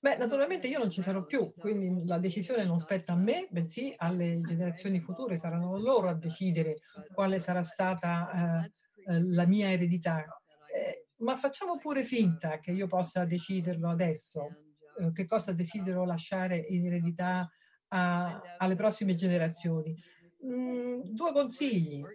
Beh, naturalmente io non ci sarò più, quindi la decisione non spetta a me, bensì alle generazioni future, saranno loro a decidere quale sarà stata, la mia eredità. Ma facciamo pure finta che io possa deciderlo adesso, che cosa desidero lasciare in eredità alle prossime generazioni. 2 consigli: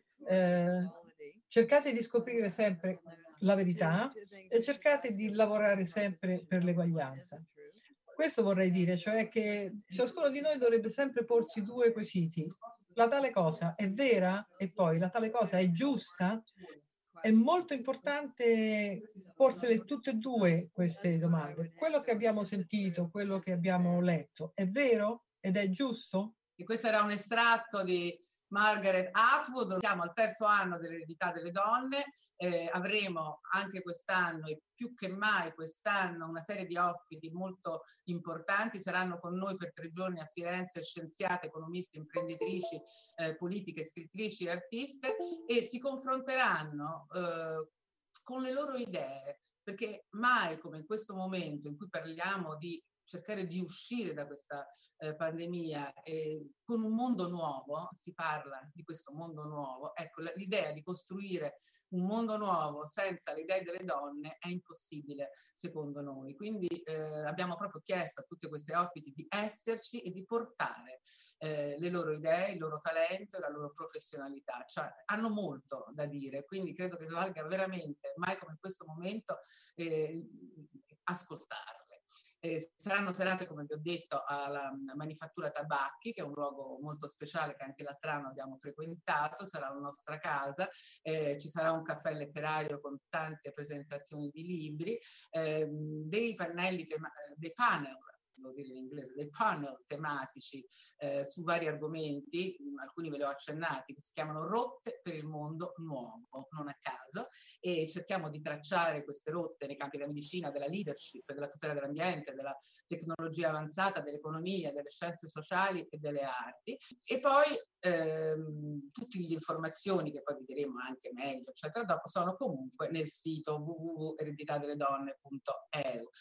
cercate di scoprire sempre la verità e cercate di lavorare sempre per l'eguaglianza. Questo vorrei dire, cioè che ciascuno di noi dovrebbe sempre porsi 2 quesiti: la tale cosa è vera? E poi la tale cosa è giusta? È molto importante porsele tutte e 2 queste domande. Quello che abbiamo sentito, quello che abbiamo letto, è vero ed è giusto? E questo era un estratto di Margaret Atwood. Siamo al terzo anno dell'eredità delle donne, avremo anche quest'anno e più che mai quest'anno una serie di ospiti molto importanti. Saranno con noi per 3 giorni a Firenze scienziate, economiste, imprenditrici, politiche, scrittrici e artiste, e si confronteranno con le loro idee, perché mai come in questo momento in cui parliamo di cercare di uscire da questa pandemia con un mondo nuovo, si parla di questo mondo nuovo, ecco, l'idea di costruire un mondo nuovo senza le idee delle donne è impossibile secondo noi. Quindi abbiamo proprio chiesto a tutte queste ospiti di esserci e di portare le loro idee, il loro talento e la loro professionalità. Cioè, hanno molto da dire, quindi credo che valga veramente, mai come in questo momento, ascoltarle. Saranno serate, come vi ho detto, alla Manifattura Tabacchi, che è un luogo molto speciale che anche l'Astrano abbiamo frequentato, sarà la nostra casa, ci sarà un caffè letterario con tante presentazioni di libri, dei pannelli, dei panel, devo dire in inglese, dei panel tematici su vari argomenti, alcuni ve li ho accennati, che si chiamano Rotte per il mondo nuovo, non a caso, e cerchiamo di tracciare queste rotte nei campi della medicina, della leadership, della tutela dell'ambiente, della tecnologia avanzata, dell'economia, delle scienze sociali e delle arti. E poi tutte le informazioni che poi vedremo anche meglio, eccetera, dopo sono comunque nel sito www.ereditadeledonne.eu.